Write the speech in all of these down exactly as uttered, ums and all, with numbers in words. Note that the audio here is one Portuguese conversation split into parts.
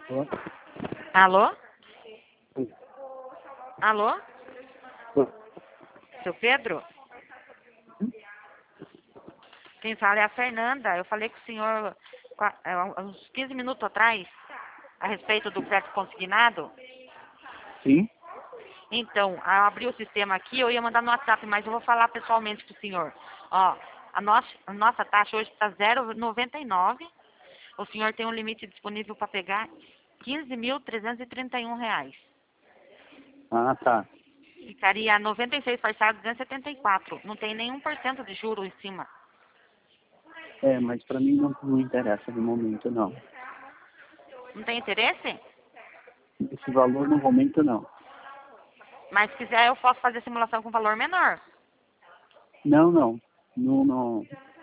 Ó, Alô? Alô? ó, Seu Pedro? Quem fala é a Fernanda. Eu falei com o senhor qua- é, há uns quinze minutos atrás a respeito do crédito consignado. sim? Então, eu abri o sistema aqui, eu ia mandar no WhatsApp, mas eu vou falar pessoalmente com o senhor. Ó, a nossa, a nossa taxa hoje está zero vírgula noventa e nove. O senhor tem um limite disponível para pegar quinze mil trezentos e trinta e um reais. Ah, tá. Ficaria noventa e seis parcelas duzentos e setenta e quatro. Não tem nenhum por cento de juro em cima. É, mas pra mim não, não interessa no momento, não. Não tem interesse? Esse valor no momento, não. Mas se quiser eu posso fazer simulação com valor menor. Não, não. Não, não.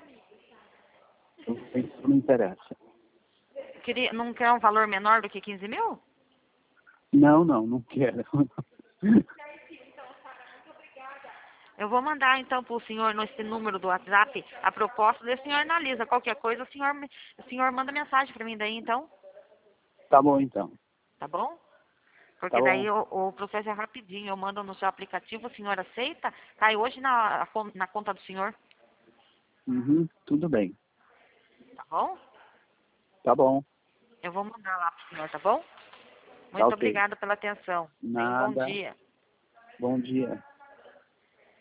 Isso não interessa. Queria, não quer um valor menor do que quinze mil? Não, não, não quero. Eu vou mandar então para o senhor nesse número do WhatsApp a proposta, daí o senhor analisa. Qualquer coisa o senhor, me- o senhor manda mensagem para mim daí então, Tá bom, então. tá bom? Tá Porque bom. daí o, o processo é rapidinho, eu mando no seu aplicativo, o senhor aceita, cai hoje na, na conta do senhor, Uhum, tudo bem. tá bom? Tá bom. Eu vou mandar lá pro senhor, tá bom? Tá Muito ok. obrigada pela atenção. Tenha um bom Nada. dia. Bom dia.